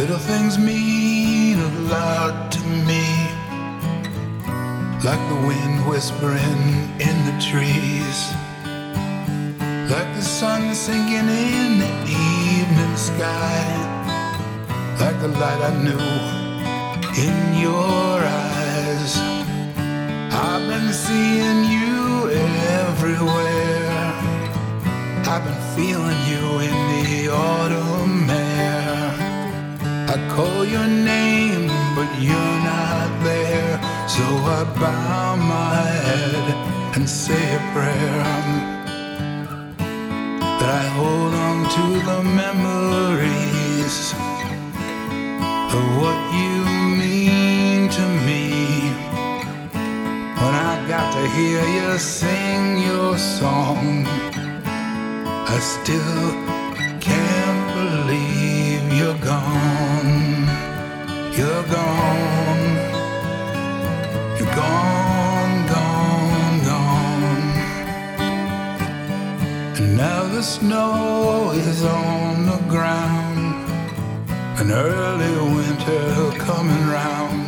Little things mean a lot to me, like the wind whispering in the trees, like the sun sinking in the evening sky, like the light I knew in your eyes. I've been seeing you everywhere. I've been feeling you in the autumn air. I call your name, but you're not there. So I bow my head and say a prayer, that I hold on to the memories of what you mean to me. When I got to hear you sing your song, I still can't believe you're gone. You're gone. You're gone, gone, gone. And now the snow is on the ground, an early winter coming round.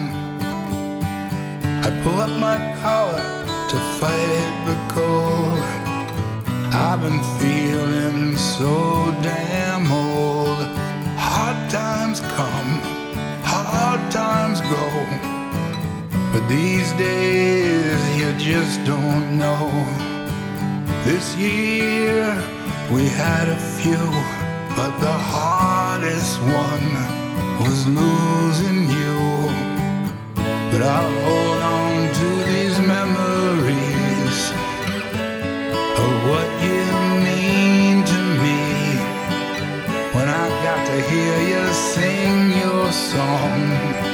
I pull up my collar to fight the cold. I've been feeling so damn old. Hard times come, hard times go, but these days you just don't know. This year we had a few, but the hardest one was losing you. But I'll hold on to these memories of what you mean to me. When I got to hear you sing your song,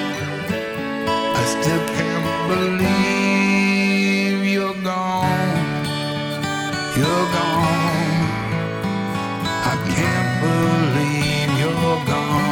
I still can't believe you're gone. You're gone. I can't believe you're gone.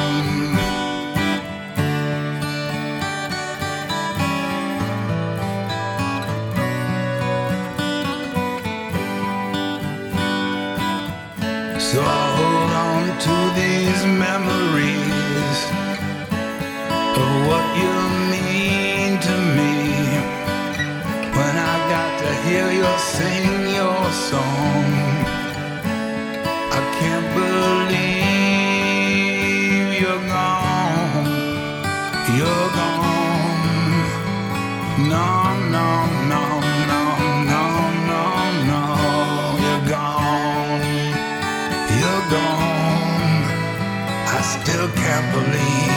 So I hold on to these memories of what you mean to me. When I got to hear you sing your song, I can't believe you're gone. You're gone. No, no, no, no, no, no, no. You're gone. You're gone. I still can't believe